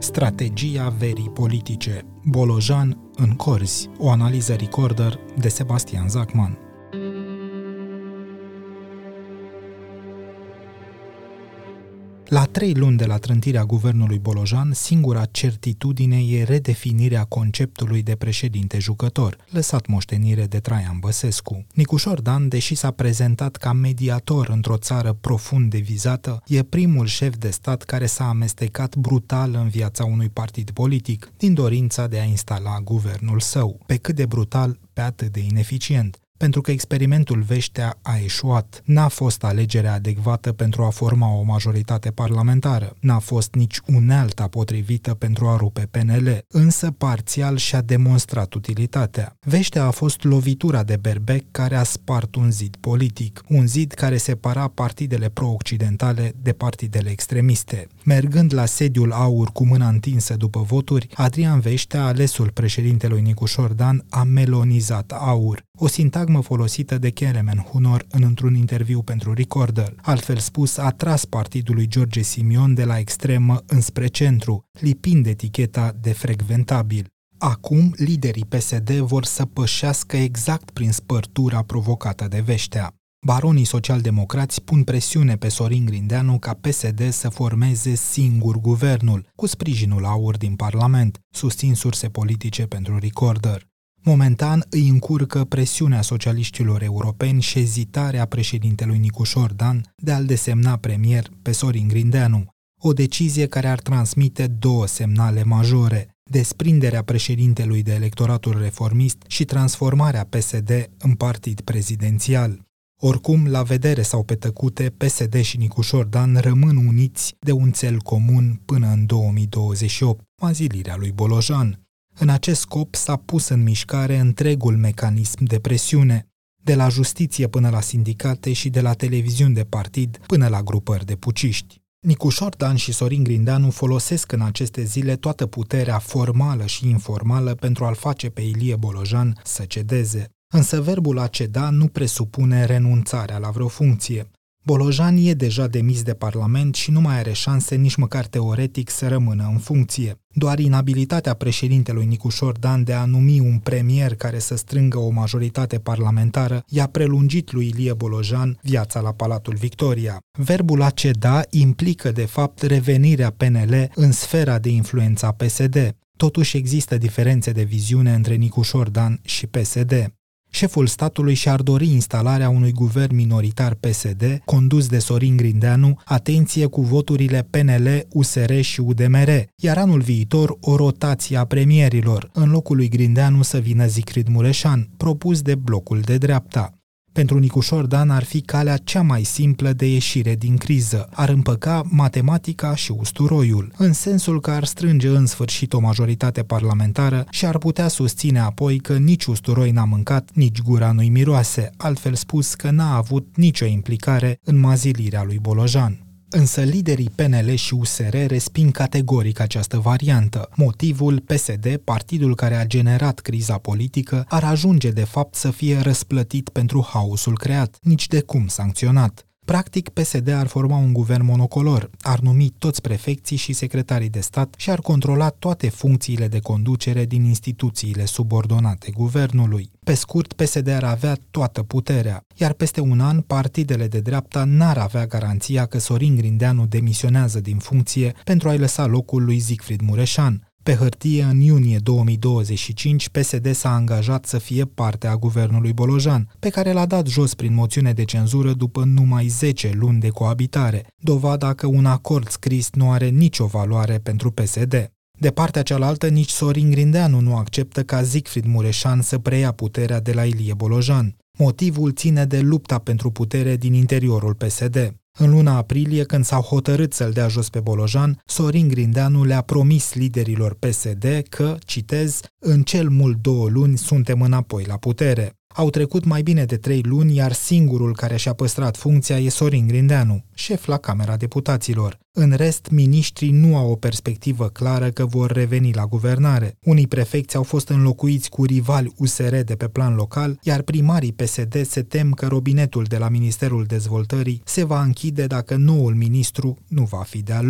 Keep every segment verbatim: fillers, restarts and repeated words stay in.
Strategia verii politice. Bolojan în corzi. O analiză Recorder de Sebastian Zachman. La trei luni de la trântirea guvernului Bolojan, singura certitudine e redefinirea conceptului de președinte-jucător, lăsat moștenire de Traian Băsescu. Nicușor Dan, deși s-a prezentat ca mediator într-o țară profund divizată, e primul șef de stat care s-a amestecat brutal în viața unui partid politic, din dorința de a instala guvernul său. Pe cât de brutal, pe atât de ineficient. Pentru că experimentul Veștea a eșuat. N-a fost alegerea adecvată pentru a forma o majoritate parlamentară. N-a fost nici unealta potrivită pentru a rupe P N L, însă parțial și-a demonstrat utilitatea. Veștea a fost lovitura de berbec care a spart un zid politic, un zid care separa partidele pro-occidentale de partidele extremiste. Mergând la sediul AUR cu mâna întinsă după voturi, Adrian Veștea, alesul președintelui Nicușor Dan, a melonizat AUR. O sintagmă folosită de Kelemen Hunor în într-un interviu pentru Recorder. Altfel spus, a tras partidului George Simion de la extremă înspre centru, lipind eticheta de frecventabil. Acum, liderii P S D vor să pășească exact prin spărtura provocată de Veștea. Baronii socialdemocrați pun presiune pe Sorin Grindeanu ca P S D să formeze singur guvernul, cu sprijinul AUR din Parlament, susțin surse politice pentru Recorder. Momentan îi încurcă presiunea socialiștilor europeni și ezitarea președintelui Nicușor Dan de a-l desemna premier pe Sorin Grindeanu, o decizie care ar transmite două semnale majore: desprinderea președintelui de electoratul reformist și transformarea P S D în partid prezidențial. Oricum, la vedere sau pe tăcute, P S D și Nicușor Dan rămân uniți de un țel comun până în două mii douăzeci și opt, mazilirea lui Bolojan. În acest scop s-a pus în mișcare întregul mecanism de presiune, de la justiție până la sindicate și de la televiziuni de partid până la grupări de puciști. Nicușor Dan și Sorin Grindeanu folosesc în aceste zile toată puterea formală și informală pentru a-l face pe Ilie Bolojan să cedeze. Însă verbul a ceda nu presupune renunțarea la vreo funcție. Bolojan e deja demis de Parlament și nu mai are șanse nici măcar teoretic să rămână în funcție. Doar inabilitatea președintelui Nicușor Dan de a numi un premier care să strângă o majoritate parlamentară i-a prelungit lui Ilie Bolojan viața la Palatul Victoria. Verbul a ceda implică de fapt revenirea P N L în sfera de influență a P S D. Totuși există diferențe de viziune între Nicușor Dan și P S D. Șeful statului și-ar dori instalarea unui guvern minoritar P S D, condus de Sorin Grindeanu, atenție cu voturile P N L, U S R și U D M R, iar anul viitor o rotație a premierilor, în locul lui Grindeanu să vină Zicfrid Mureșan, propus de blocul de dreapta. Pentru Nicușor Dan ar fi calea cea mai simplă de ieșire din criză, ar împăca matematica și usturoiul, în sensul că ar strânge în sfârșit o majoritate parlamentară și ar putea susține apoi că nici usturoi n-a mâncat, nici gura nu-i miroase, altfel spus că n-a avut nicio implicare în mazilirea lui Bolojan. Însă liderii P N L și U S R resping categoric această variantă. Motivul: P S D, partidul care a generat criza politică, ar ajunge de fapt să fie răsplătit pentru haosul creat, nici de cum sancționat. Practic, P S D ar forma un guvern monocolor, ar numi toți prefecții și secretarii de stat și ar controla toate funcțiile de conducere din instituțiile subordonate guvernului. Pe scurt, P S D ar avea toată puterea, iar peste un an partidele de dreapta n-ar avea garanția că Sorin Grindeanu demisionează din funcție pentru a-i lăsa locul lui Zicfrid Mureșan. Pe hârtie, în iunie două mii douăzeci și cinci, P S D s-a angajat să fie parte a guvernului Bolojan, pe care l-a dat jos prin moțiune de cenzură după numai zece luni de coabitare, dovada că un acord scris nu are nicio valoare pentru P S D. De partea cealaltă, nici Sorin Grindeanu nu acceptă ca Zicfrid Mureșan să preia puterea de la Ilie Bolojan. Motivul ține de lupta pentru putere din interiorul P S D. În luna aprilie, când s-au hotărât să-l dea jos pe Bolojan, Sorin Grindeanu le-a promis liderilor P S D că, citez, în cel mult două luni suntem înapoi la putere. Au trecut mai bine de trei luni, iar singurul care și-a păstrat funcția e Sorin Grindeanu, șef la Camera Deputaților. În rest, miniștrii nu au o perspectivă clară că vor reveni la guvernare. Unii prefecți au fost înlocuiți cu rivali U S R de pe plan local, iar primarii P S D se tem că robinetul de la Ministerul Dezvoltării se va închide dacă noul ministru nu va fi de-al lor.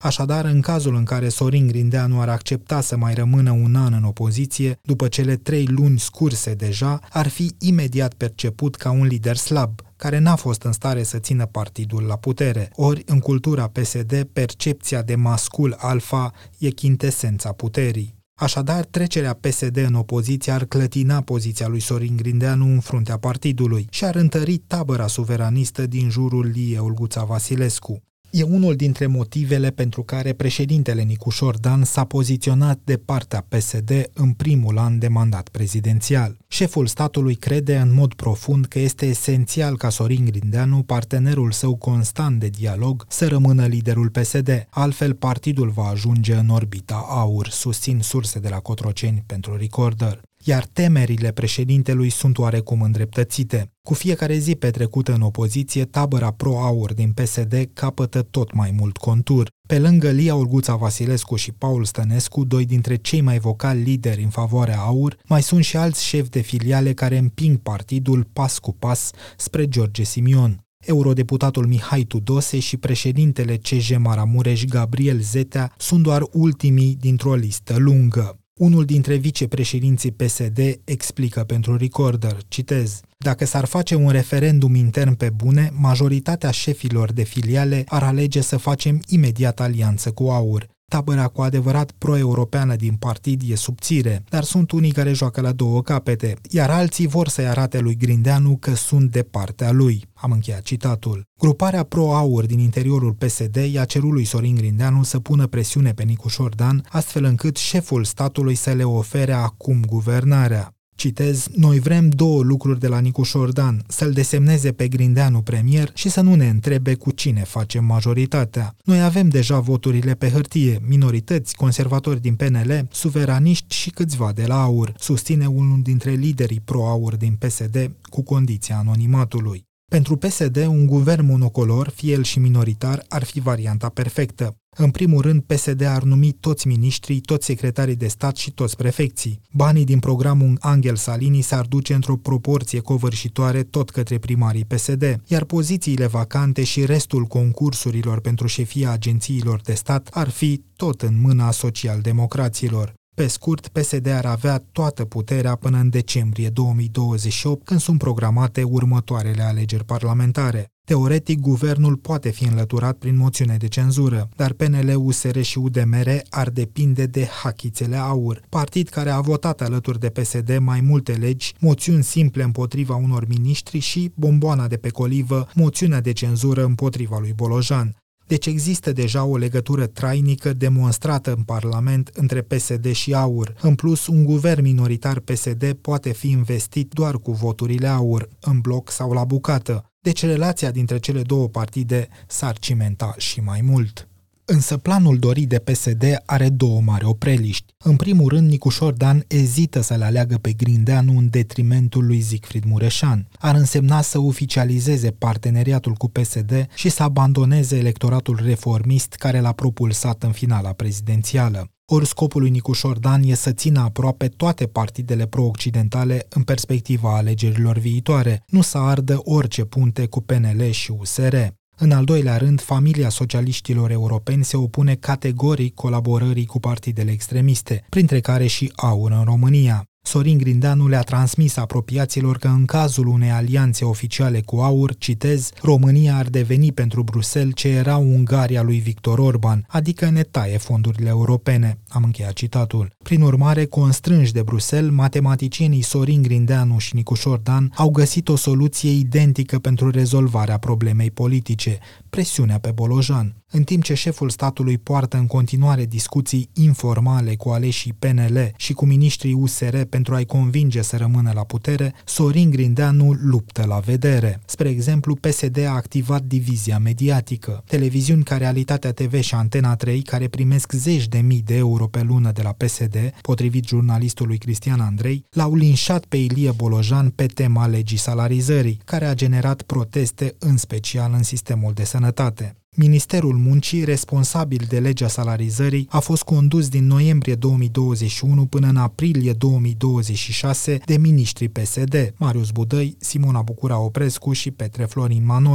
Așadar, în cazul în care Sorin Grindeanu ar accepta să mai rămână un an în opoziție, după cele trei luni scurse deja, ar fi imediat perceput ca un lider slab, care n-a fost în stare să țină partidul la putere. Ori, în cultura P S D, percepția de mascul alfa e chintesența puterii. Așadar, trecerea P S D în opoziție ar clătina poziția lui Sorin Grindeanu în fruntea partidului și ar întări tabăra suveranistă din jurul Liei Olguța Vasilescu. E unul dintre motivele pentru care președintele Nicușor Dan s-a poziționat de partea P S D în primul an de mandat prezidențial. Șeful statului crede în mod profund că este esențial ca Sorin Grindeanu, partenerul său constant de dialog, să rămână liderul P S D, altfel partidul va ajunge în orbita aur, susțin surse de la Cotroceni pentru Recorder. Iar temerile președintelui sunt oarecum îndreptățite. Cu fiecare zi petrecută în opoziție, tabăra pro-aur din P S D capătă tot mai mult contur. Pe lângă Lia Olguța Vasilescu și Paul Stănescu, doi dintre cei mai vocali lideri în favoarea aur, mai sunt și alți șefi de filiale care împing partidul pas cu pas spre George Simion. Eurodeputatul Mihai Tudose și președintele C J Maramureș Gabriel Zetea sunt doar ultimii dintr-o listă lungă. Unul dintre vicepreședinții P S D explică pentru Recorder, citez: "Dacă s-ar face un referendum intern pe bune, majoritatea șefilor de filiale ar alege să facem imediat alianță cu aur. Tabăra cu adevărat pro-europeană din partid e subțire, dar sunt unii care joacă la două capete, iar alții vor să-i arate lui Grindeanu că sunt de partea lui." Am încheiat citatul. Gruparea pro-aur din interiorul P S D i-a cerut lui Sorin Grindeanu să pună presiune pe Nicușor Dan, astfel încât șeful statului să le ofere acum guvernarea. Citez: "Noi vrem două lucruri de la Nicușor Dan, să-l desemneze pe Grindeanu premier și să nu ne întrebe cu cine facem majoritatea. Noi avem deja voturile pe hârtie, minorități, conservatori din P N L, suveraniști și câțiva de la aur", susține unul dintre liderii pro-aur din P S D cu condiția anonimatului. Pentru P S D, un guvern monocolor, fie el și minoritar, ar fi varianta perfectă. În primul rând, P S D ar numi toți miniștrii, toți secretarii de stat și toți prefecții. Banii din programul Angel Salini s-ar duce într-o proporție covârșitoare tot către primarii P S D, iar pozițiile vacante și restul concursurilor pentru șefia agențiilor de stat ar fi tot în mâna social-democraților. Pe scurt, P S D ar avea toată puterea până în decembrie două mii douăzeci și opt, când sunt programate următoarele alegeri parlamentare. Teoretic, guvernul poate fi înlăturat prin moțiune de cenzură, dar P N L, U S R și U D M R ar depinde de hachițele aur, partid care a votat alături de P S D mai multe legi, moțiuni simple împotriva unor miniștri și, bomboana de pe colivă, moțiunea de cenzură împotriva lui Bolojan. Deci există deja o legătură trainică demonstrată în Parlament între P S D și aur. În plus, un guvern minoritar P S D poate fi investit doar cu voturile aur, în bloc sau la bucată. Deci relația dintre cele două partide s-ar cimenta și mai mult. Însă planul dorit de P S D are două mari opreliști. În primul rând, Nicușor Dan ezită să-l aleagă pe Grindeanu în detrimentul lui Siegfried Mureșan. Ar însemna să oficializeze parteneriatul cu P S D și să abandoneze electoratul reformist care l-a propulsat în finala prezidențială. Ori scopul lui Nicușor Dan e să țină aproape toate partidele pro-occidentale în perspectiva alegerilor viitoare, nu să ardă orice punte cu P N L și U S R. În al doilea rând, familia socialiștilor europeni se opune categoric colaborării cu partidele extremiste, printre care și aur în România. Sorin Grindeanu le-a transmis apropiaților că în cazul unei alianțe oficiale cu aur, citez, România ar deveni pentru Bruxelles ce era Ungaria lui Victor Orban, adică ne taie fondurile europene. Am încheiat citatul. Prin urmare, constrânși de Bruxelles, matematicienii Sorin Grindeanu și Nicușor Dan au găsit o soluție identică pentru rezolvarea problemei politice, presiunea pe Bolojan. În timp ce șeful statului poartă în continuare discuții informale cu aleșii P N L și cu miniștrii U S R pentru a-i convinge să rămână la putere, Sorin Grindeanu luptă la vedere. Spre exemplu, P S D a activat divizia mediatică. Televiziuni ca Realitatea T V și Antena trei, care primesc zeci de mii de euro pe lună de la P S D, potrivit jurnalistului Cristian Andrei, l-au linșat pe Ilie Bolojan pe tema legii salarizării, care a generat proteste, în special în sistemul de sănătate. Ministerul Muncii, responsabil de legea salarizării, a fost condus din noiembrie două mii douăzeci și unu până în aprilie două mii douăzeci și șase de miniștrii P S D, Marius Budăi, Simona Bucura Oprescu și Petre Florin Manole.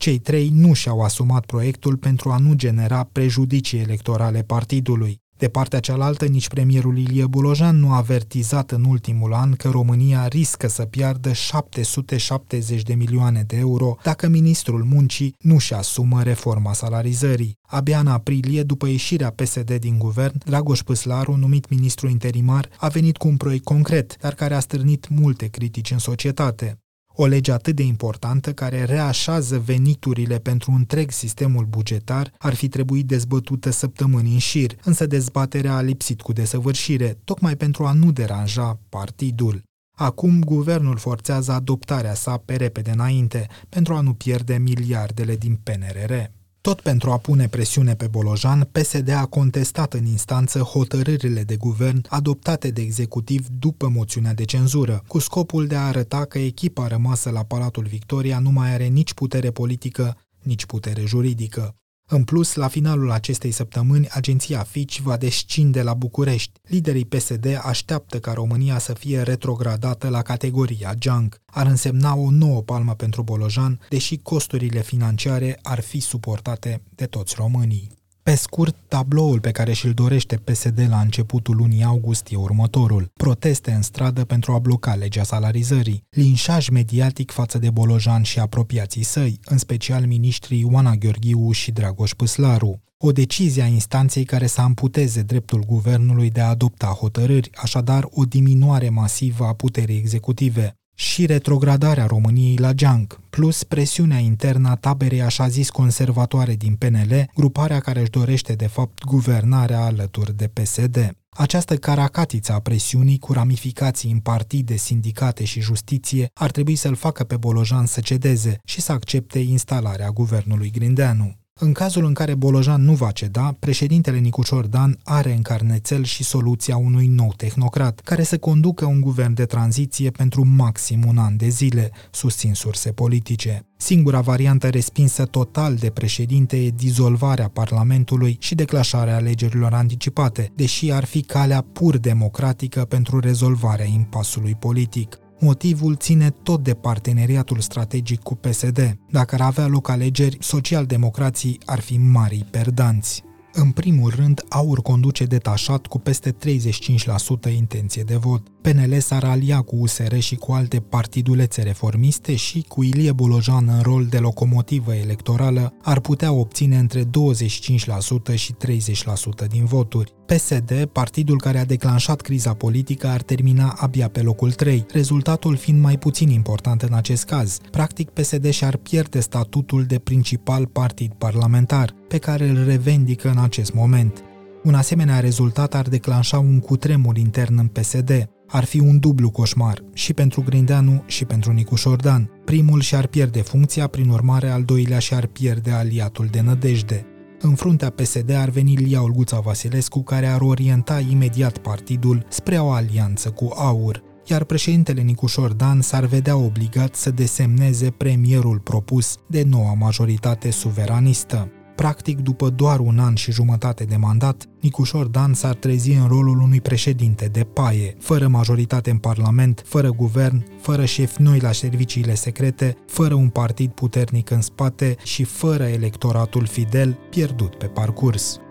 Cei trei nu și-au asumat proiectul pentru a nu genera prejudicii electorale partidului. De partea cealaltă, nici premierul Ilie Bolojan nu a avertizat în ultimul an că România riscă să piardă șapte sute șaptezeci de milioane de euro dacă ministrul muncii nu și asumă reforma salarizării. Abia în aprilie, după ieșirea P S D din guvern, Dragoș Păslaru, numit ministru interimar, a venit cu un proiect concret, dar care a stârnit multe critici în societate. O lege atât de importantă, care reașează veniturile pentru întreg sistemul bugetar, ar fi trebuit dezbătută săptămâni în șir, însă dezbaterea a lipsit cu desăvârșire, tocmai pentru a nu deranja partidul. Acum, guvernul forțează adoptarea sa pe repede înainte, pentru a nu pierde miliardele din P N R R. Tot pentru a pune presiune pe Bolojan, P S D a contestat în instanță hotărârile de guvern adoptate de executiv după moțiunea de cenzură, cu scopul de a arăta că echipa rămasă la Palatul Victoria nu mai are nici putere politică, nici putere juridică. În plus, la finalul acestei săptămâni, agenția Fitch va descinde la București. Liderii P S D așteaptă ca România să fie retrogradată la categoria junk. Ar însemna o nouă palmă pentru Bolojan, deși costurile financiare ar fi suportate de toți românii. Pe scurt, tabloul pe care și-l dorește P S D la începutul lunii august e următorul. Proteste în stradă pentru a bloca legea salarizării, linșaj mediatic față de Bolojan și apropiații săi, în special miniștrii Oana Gheorghiu și Dragoș Păslaru. O decizie a instanței care să amputeze dreptul guvernului de a adopta hotărâri, așadar o diminuare masivă a puterii executive. Și retrogradarea României la junk, plus presiunea internă a taberei așa zis conservatoare din P N L, gruparea care își dorește de fapt guvernarea alături de P S D. Această caracatiță a presiunii cu ramificații în partide, sindicate și justiție ar trebui să-l facă pe Bolojan să cedeze și să accepte instalarea guvernului Grindeanu. În cazul în care Bolojan nu va ceda, președintele Nicușor Dan are în carnețel și soluția unui nou tehnocrat, care să conducă un guvern de tranziție pentru maxim un an de zile, susțin surse politice. Singura variantă respinsă total de președinte e dizolvarea Parlamentului și declanșarea alegerilor anticipate, deși ar fi calea pur democratică pentru rezolvarea impasului politic. Motivul ține tot de parteneriatul strategic cu P S D. Dacă ar avea loc alegeri, socialdemocrații ar fi marii perdanți. În primul rând, AUR conduce detașat cu peste treizeci și cinci la sută intenție de vot. P N L s-ar alia cu U S R și cu alte partidulețe reformiste și, cu Ilie Bolojan în rol de locomotivă electorală, ar putea obține între douăzeci și cinci la sută și treizeci la sută din voturi. P S D, partidul care a declanșat criza politică, ar termina abia pe locul trei, rezultatul fiind mai puțin important în acest caz. Practic, P S D și-ar pierde statutul de principal partid parlamentar, pe care îl revendică în acest moment. Un asemenea rezultat ar declanșa un cutremur intern în P S D. Ar fi un dublu coșmar, și pentru Grindeanu și pentru Nicușor Dan. Primul și-ar pierde funcția, prin urmare al doilea și-ar pierde aliatul de nădejde. În fruntea P S D ar veni Lia Olguța Vasilescu, care ar orienta imediat partidul spre o alianță cu AUR, iar președintele Nicușor Dan s-ar vedea obligat să desemneze premierul propus de noua majoritate suveranistă. Practic, după doar un an și jumătate de mandat, Nicușor Dan s-ar trezi în rolul unui președinte de paie, fără majoritate în Parlament, fără guvern, fără șefi noi la serviciile secrete, fără un partid puternic în spate și fără electoratul fidel pierdut pe parcurs.